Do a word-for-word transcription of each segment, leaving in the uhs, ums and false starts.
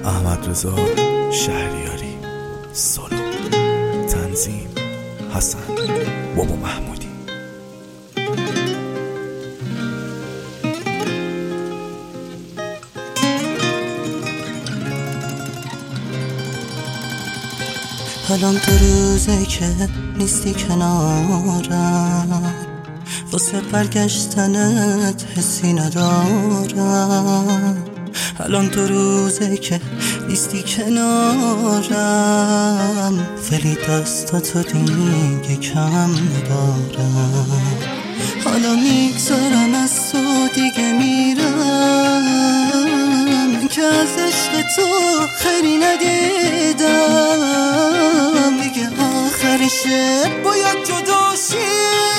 احمدرضا شهریاری. سولو تنظیم حسن بابا محمودی. الان تو روزه که نیستی کنارم، واسه برگشتنت حسی ندارم. الان تو روزه که نیستی کنارم، ولی دستاتو دیگه کم ندارم. حالا میگذارم از تو دیگه میرم، که از عشق تو خیلی ندیدم. دیگه آخرشه باید جدا شی،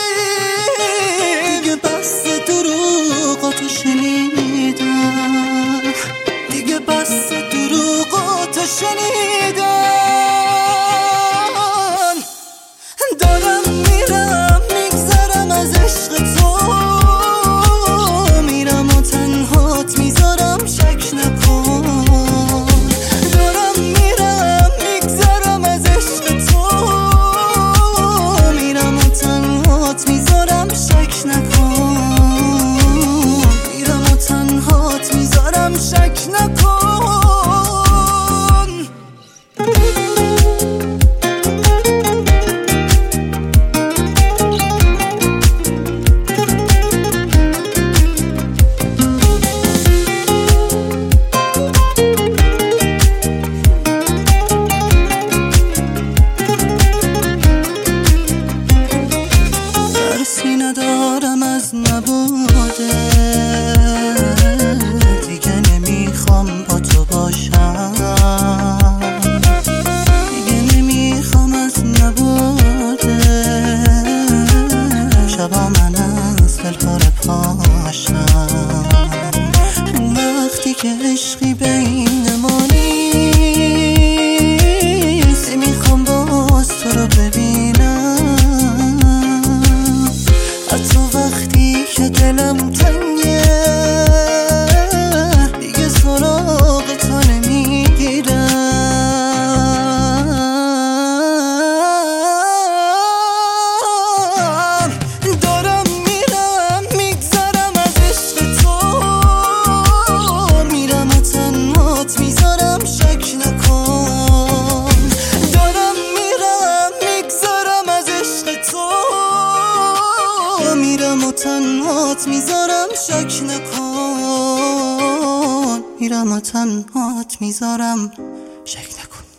دیگه بس دروغاتو شنیدم، دیگه بس دروغاتو شنیدم. دارم میرم میگذرم از عشق تو، میرم و تنهات میذارم شک نکن. دارم میرم میگذرم از عشق تو، میرم و تنهات میذارم شک نکن. میرم و تنهات میذارم شک نکن. ندارم از نبوده، دیگه نمیخوام با تو باشم، دیگه نمیخوام از نبوده. شبا من از دلهاره پاشم، وقتی که عشقی بین ما نیست، نمیخوام باز تو رو ببینم. حتی وقتی که دلم تنگه، دیگه سراغ تو نمیگیرم. دارم میرم میگذرم از عشق تو، میرم و تنهات میذارم شک نکن. دارم میرم میگذرم از عشق تو، میرم و تنهات میذارم شک نکن. میرم و تنهات میذارم شک نکن.